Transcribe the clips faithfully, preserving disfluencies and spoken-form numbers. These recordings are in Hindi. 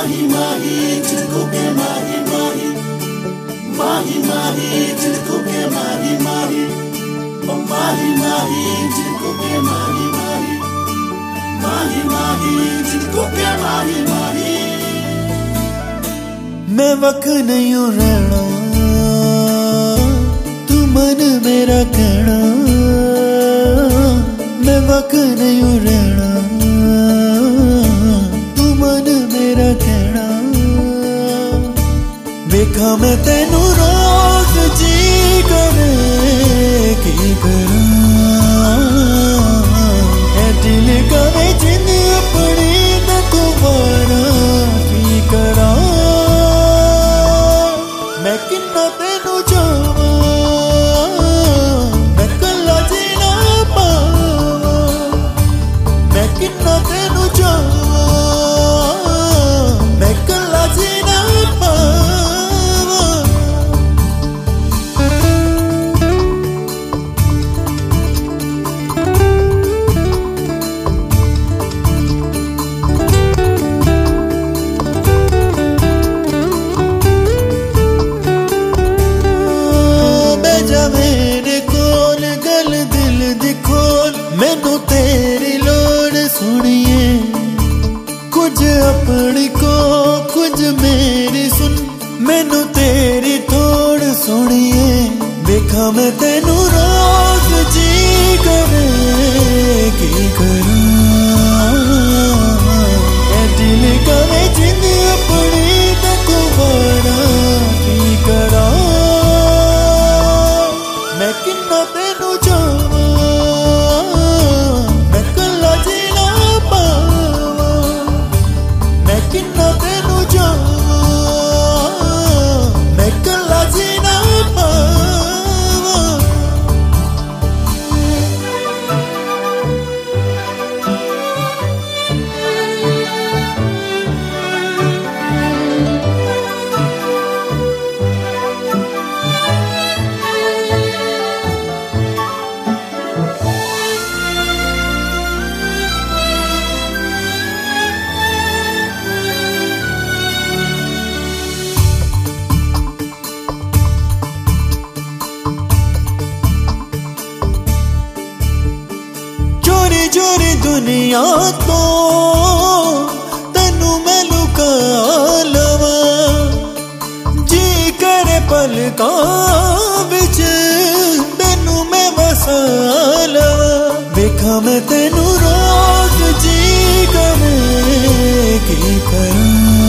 माही माही जिनको के माही माही माही माही जिनको के माही माही ओ माही माही जिनको के माही माही माही माही जिनको के माही माही। मैं वक्त नहीं हूँ रहना तू मन मेरा कहना, मैं वक्त नहीं हूँ रहना तू मन मेरा कहना। देखा मैं तेनू रोज जी करे की करा ए दिल करे जिन अपनी न तुम्हारा की करा। मैं किन्ना तेनू जावा मैं कला जी ना पावा, मैं किन्ना तेनू जावा मैं कला जी ना पावा। मेरे कोल गल दिल दी खोल मैनू तेरी लोड़ सुनिए, कुछ अपनी को कुछ मेरी सुन मैनू तेरी थोड़ सुनिए। देखा मैं तेनू रोज जी करे की करा ए दिल करे जिंद अपनी न तुम्हारा की करा। मैं किन्ना तेनू जावा मैं कला जी ना पावा, मैं किन्ना तेनू जावा मैं कला जी ना पावा। चोरी चोरी दुनिया तो तेनू मैं लुका लवा, जी करे पलकां विच तेनू मैं बसा लवा। देखा मैं तेनू रोज जी करे की करा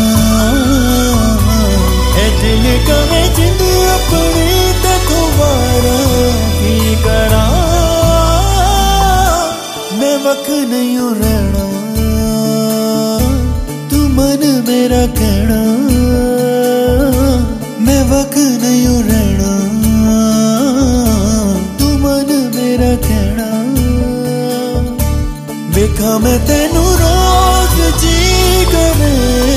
ए दिल करे जिंद अपनी ते तुम्हारा की करा। मैं वक्त नहीं हूँ रहना तू मन मेरा कहना, मैं वक्त नहीं हूँ रहना तू मन मेरा कहना। देखा मैं तेनू रोज जी करे